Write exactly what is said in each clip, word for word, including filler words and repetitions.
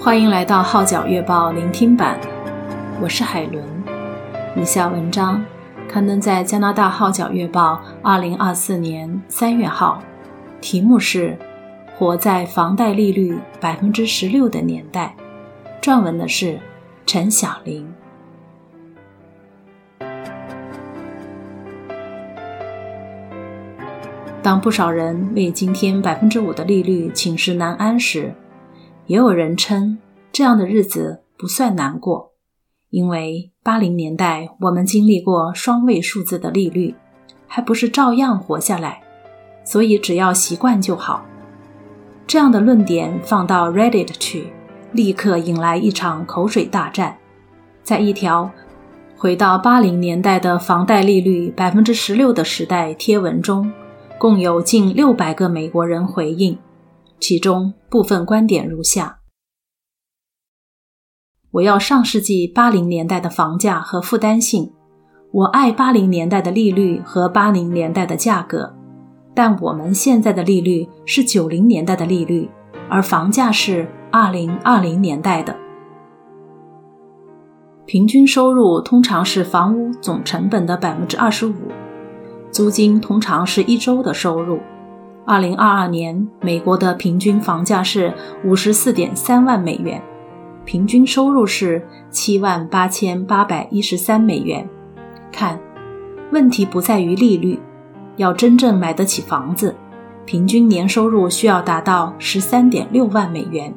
欢迎来到号角月报聆听版，我是海伦。以下文章刊登在加拿大号角月报二零二四年三月号，题目是活在房贷利率 百分之十六 的年代，撰文的是陈晓玲。当不少人为今天 百分之五 的利率寝食难安时，也有人称这样的日子不算难过，因为八零年代我们经历过双位数字的利率，还不是照样活下来，所以只要习惯就好。这样的论点放到 Reddit 去，立刻引来一场口水大战。在一条回到八零年代的房贷利率 百分之十六 的时代贴文中，共有近六百个美国人回应，其中部分观点如下：我要上世纪八零年代的房价和负担性，我爱八零年代的利率和八零年代的价格，但我们现在的利率是九零年代的利率，而房价是二零二零年代的。平均收入通常是房屋总成本的 百分之二十五， 租金通常是一周的收入。二零二二年，美国的平均房价是 五十四点三万美元，平均收入是 七万八千八百一十三美元。看，问题不在于利率，要真正买得起房子，平均年收入需要达到 十三点六万美元。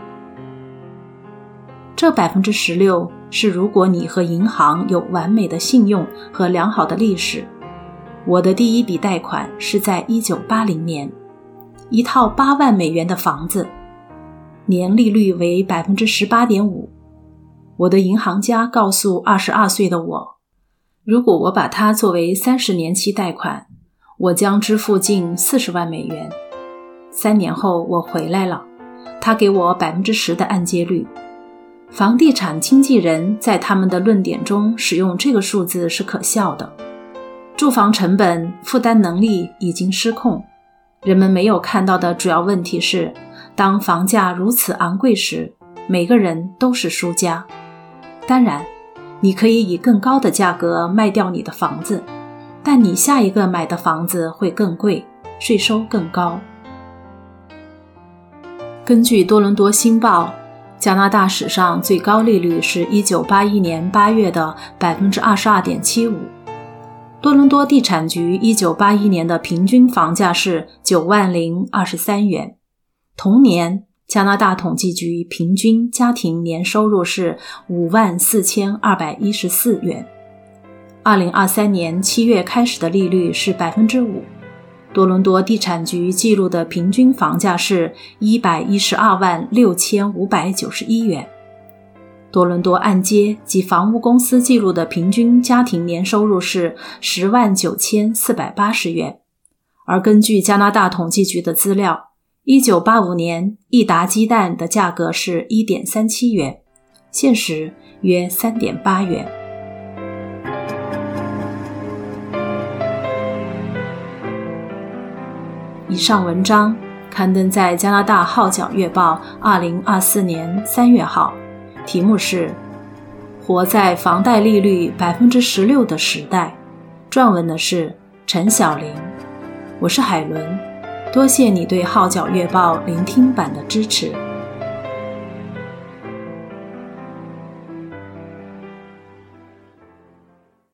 这 百分之十六 是如果你和银行有完美的信用和良好的历史。我的第一笔贷款是在一九八零年，一套八万美元的房子，年利率为 百分之十八点五。 我的银行家告诉二十二岁的我，如果我把它作为三十年期贷款，我将支付近四十万美元。三年后我回来了，他给我 百分之十 的按揭率。房地产经纪人在他们的论点中使用这个数字是可笑的。住房成本负担能力已经失控，人们没有看到的主要问题是，当房价如此昂贵时，每个人都是输家。当然，你可以以更高的价格卖掉你的房子，但你下一个买的房子会更贵，税收更高。根据多伦多新报，加拿大史上最高利率是一九八一年八月的 百分之二十二点七五。多伦多地产局一九八一年的平均房价是九万零二十三元。同年，加拿大统计局平均家庭年收入是五万四千二百一十四元。二零二三年七月开始的利率是 百分之五。多伦多地产局记录的平均房价是一百一十二万六千五百九十一元。多伦多按揭及房屋公司记录的平均家庭年收入是十万九千四百八十元。而根据加拿大统计局的资料，一九八五年一打鸡蛋的价格是 一点三七元，现时约 三点八元。以上文章刊登在加拿大号角月报二零二四年三月号，题目是活在房贷利率 百分之十六 的时代，撰文的是陈晓玲。我是海伦，多谢你对号角月报聆听版的支持。